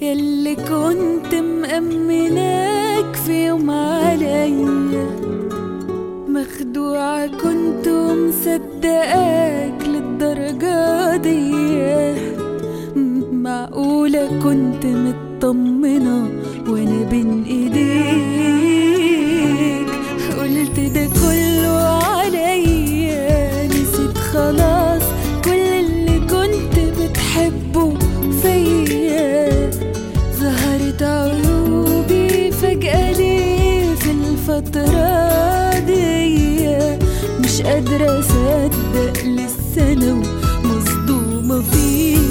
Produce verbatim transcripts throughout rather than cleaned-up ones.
يلي كنت مأمناك في يوم عليا، مخدوعة كنت ومصدقاك للدرجة دي. معقولة كنت مطمنة وانا بين ايديك، قلت ده كله عليا، نسيت خلاص كل اللي كنت بتحبه فيا. ظهرت عيوبي فجأة ليه في الفترة دي، مش قادرة اصدق لسه انا مصدومة فيك.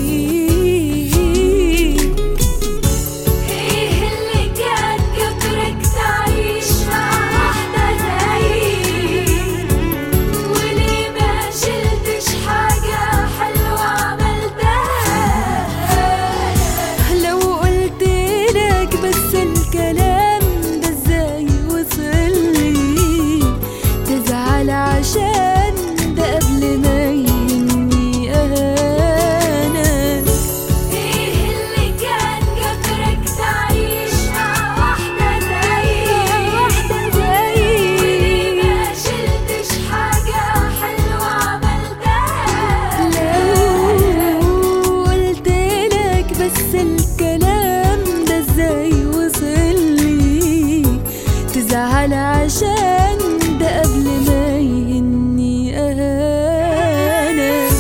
عشان ده قبل ما يهمني انا. ايه اللي كان جبرك تعيش مع واحدة زيي، واحدة زيي، وليه ما شلتش حاجة حلوة عملتها؟ لو قلتلك بس الكلام ده ازاي وصلي، تزعل عشان ده قبل ما يهني أنا.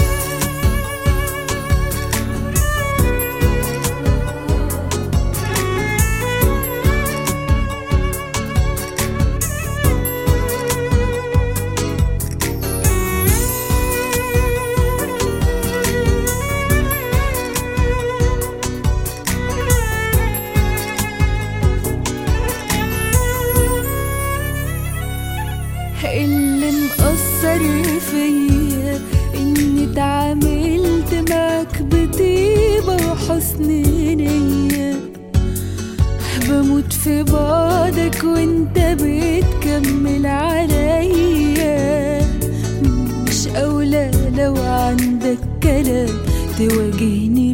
اللي مأثر فيا اني اتعاملت معاك بطيبة وحسن نية، بموت في بعدك وانت بتكمل عليا. مش اولى لو عندك كلام تواجهني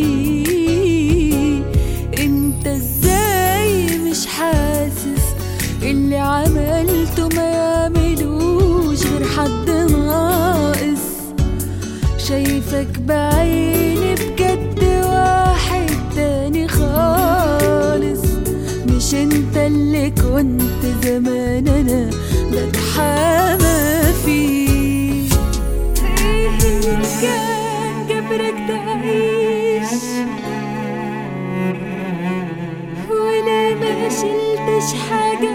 بيه؟ انت ازاي مش حاسس اللي عملته ما يعملوش غير حد ناقص؟ شايفك بعيني بجد واحد تاني خالص، مش انت اللي كنت زمان انا بتحامى فيه. ايه اللي كان جبرك تعيش وليه ما شلتش حاجة